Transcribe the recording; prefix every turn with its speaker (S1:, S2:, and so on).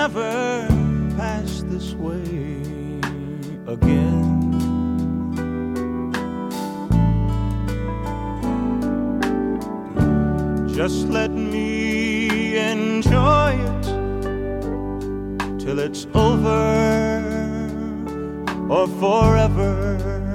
S1: never pass this way again. Just let me enjoy it till it's over or forever.